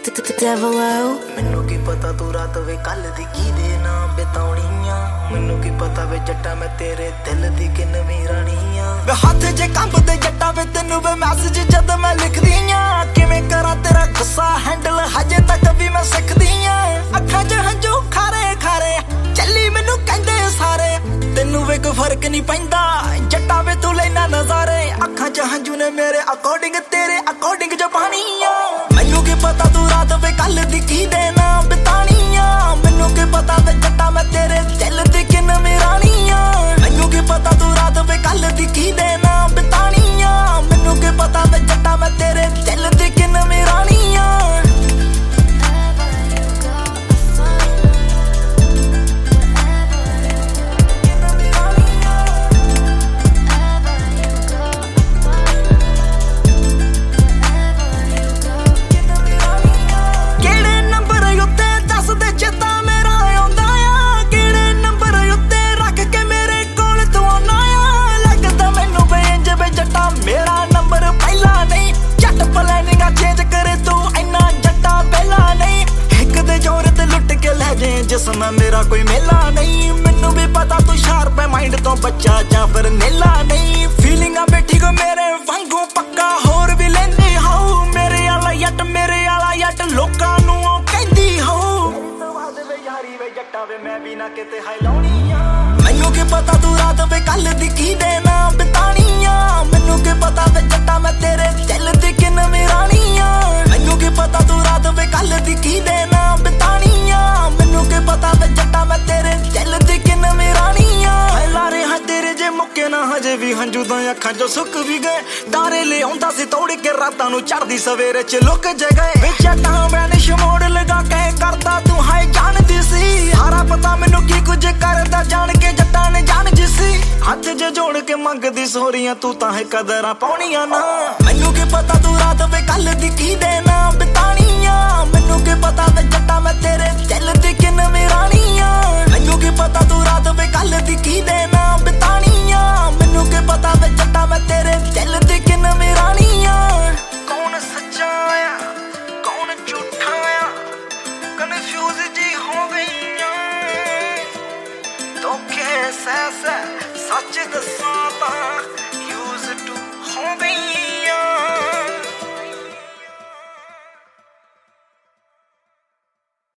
Devilo ਮੈਨੂੰ ਕੀ ਪਤਾ ਤੂੰ ਰਾਤ ਵੇ ਕੱਲ ਦੀ ਕੀ ਦੇ ਨਾ ਬਿਤਾਉਣੀਆਂ ਮੈਨੂੰ ਕੀ ਪਤਾ ਵੇ ਜੱਟਾ ਮੈਂ ਤੇਰੇ ਦਿਲ ਦੀ ਕਿੰਨਵੀਂ ਰਾਣੀ ਆ ਵੇ ਹੱਥ ਜੇ ਕੰਬਦੇ ਜੱਟਾ ਵੇ ਤੈਨੂੰ ਵੇ ਮੈਸੇਜ ਜਦ ਮੈਂ ਲਿਖਦੀ ਆ ਕਿਵੇਂ ਕਰਾਂ ਤੇਰਾ ਗੁੱਸਾ ਹੈਂਡਲ ਹਜੇ ਤੱਕ ਵੀ ਮੈਂ ਸਿੱਖਦੀ ਆ ਅੱਖਾਂ 'ਚ ਹੰਝੂ ਖਾਰੇ ਖਾਰੇ ਚੱਲੀ ਮੈਨੂੰ ਕਹਿੰਦੇ ਸਾਰੇ ਤੈਨੂੰ ਵੇ ਕੋਈ ਫਰਕ ਨਹੀਂ ਪੈਂਦਾ ਜੱਟਾ ਵੇ ਤੂੰ ਲੈਣਾ ਨਜ਼ਾਰੇ ਅੱਖਾਂ 'ਚ ਹੰਝੂ ਨੇ ਮੇਰੇ ਅਕੋਰਡਿੰਗ ਤੇਰੇ ਅਕੋਰਡਿੰਗ ਜਪਾਣੀ ਆ ਮੈਨੂੰ ਕੀ ਪਤਾ ਤੂੰ ਰਾਤ ਵੇ ਕੱਲ ਦੀ ਕੀ ਦੇਣਾ ਬਿਤਾਣੀ ਆ ਮੈਨੂੰ ਕੀ ਪਤਾ ਵੇ ਜੱਟਾ ਮੈਂ ਤੇਰੇ ਦਿਲ ਦੀ ਕਿੰਨਵੀਂ ਰਾਣੀ ਆ ਮੈਨੂੰ ਕੀ ਪਤਾ ਤੂੰ ਰਾਤ ਵੇ ਕੱਲ ਦੀ ਕੀ ਦੇਣਾ ਬਿਤਾਣੀ ਆ ਮੈਨੂੰ ਕੀ ਪਤਾ ਵੇ ਜੱਟਾ ਮੈਂ ਤੇਰੇ ਦਿਲ ਦੀ ਕਿੰਨਵੀਂ ਰਾਣੀ ਆ ਜਿਸਮ ਮੇਰਾ ਕੋਈ ਮੇਲਾ ਨਹੀਂ ਮੈਨੂੰ ਵੀ ਪਤਾ ਤੂੰ ਸ਼ਾਰਪ ਹੈ ਮਾਈਂਡ ਤੋਂ ਬੱਚਾ ਜਾਂ ਫਿਰ ਨੇਲਾ ਨਹੀਂ ਫੀਲਿੰਗਾਂ ਬੈਠੀ ਕੋ ਮੇਰੇ ਵਾਂਗੂ ਪੱਕਾ ਹੋਰ ਵੀ ਲੈਂਦੀ ਹਾਉ ਮੇਰੇ ਵਾਲਾ ਯੱਟ ਲੋਕਾਂ ਨੂੰ ਉਹ ਕਹਿੰਦੀ ਹਾਉ ਵੇ ਯਾਰੀ ਵੇ ਜੱਟਾ ਵੇ ਮੈਂ ਵੀ ਨਾ ਕਿਤੇ ਹਾਈ ਲਾਉਣੀ ਆ ਮੈਨੂੰ ਕੀ ਪਤਾ ਤੂੰ ਰਾਤ ਵੇ ਕੱਲ ਦੀ ਕੀ ਦੇਣਾ ਬਿਤਾਣੀ ਆ ਮੈਨੂੰ ਕੀ ਪਤਾ ਵੇ ਜੱਟਾ ਮੈਂ ਤੇਰੇ ਦਿਲ ਦੀ ਕਿੰਨਵੀਂ ਰਾਣੀ ਆ ਮੈਨੂੰ ਕੀ ਪਤਾ ਤੂੰ ਰਾਤ ਵੇ ਕੱਲ ਦੀ ਕੀ ਦੇਣਾ ਬਿਤਾਣੀ ਆ ਮੈਨੂੰ ਕੀ ਪਤਾ ਵੇ ਜੱਟਾ ਮੈਂ ਤੇਰੇ ਦਿਲ ਦੀ ਕਿੰਨਵੀਂ ਰਾਣੀ ਆ ਲਾਰੇ ਹਾਂ ਤੇਰੇ ਜੇ ਮੁੱਕੇ ਨਾ ਹਜੇ ਵੀ ਹੰਝੂ ਤਾਂ ਅੱਖਾਂ 'ਚੋਂ ਸੁੱਕ ਵੀ ਗਏ ਤਾਰੇ ਲਿਆਉਂਦਾ ਸੀ ਤੋੜ ਕੇ ਰਾਤਾਂ ਨੂੰ ਚੜ੍ਹਦੀ ਸਵੇਰੇ 'ਚ ਲੁੱਕ ਜੇ ਗਏ ਵਿੱਚ ਜੱਟਾਂ ਵੈਨਿਸ਼ ਮੋੜ ਲਗਾ ਕੇ ਕਰਦਾ ਤੂੰ ਹਾਏ ਜਾਣਦੀ ਸੀ ਸਾਰਾ ਪਤਾ ਮੈਨੂੰ ਕੀ ਕੁਝ ਕਰਦਾ ਜਾਣ ਕੇ ਜੱਟਾਂ ਨੇ ਜਾਣ ਜਿਸੀ ਹੱਥ ਜੇ ਜੋੜ ਕੇ ਮੰਗਦੀ ਸੋਰੀਆਂ ਤੂੰ ਤਾਂ ਹੈ ਕਦਰਾਂ ਪਾਉਣੀਆਂ ਨਾ ਮੈਨੂੰ ਕੀ ਪਤਾ ਤੂੰ ਰਾਤ ਵੇ ਕੱਲ ਦੀ ਕੀ ਦੇਣਾ ਬਿਤਾਣੀ ਆ ਮੈਨੂੰ ਕੀ ਪਤਾ ਵੇ ਜੱਟਾ ਮੈਂ ਤੇਰੇ ਦਿਲ ਦੀ ਕਿੰਨਵੀਂ ਰਾਣੀ ਆ ਮੈਨੂੰ ਕੀ ਪਤਾ ਤੂੰ ਰਾਤ ਵੇ ਕੱਲ ਦੀ ਕੀ ਦੇਣਾ ਬਿਤਾਣੀ ਆ ਮੈਨੂੰ ਕੀ ਪਤਾ ਵੇ ਜੱਟਾ ਮੈਂ ਤੇਰੇ ਦਿਲ ਦੀ ਕਿੰਨਵੀਂ ਰਾਣੀ ਆ ਕੌਣ ਸੱਚਾ ਆ ਕੌਣ ਝੂਠਾ ਆ ਕਨਫਿਊਜ਼ ਜੀ ਹੋ ਗਈ ਆ ਧੋਖੇ ਸੱਚ ਦੱਸਾਂ ਤਾਂ ਯੂਜ਼ ਟੂ ਹੋ ਗਈ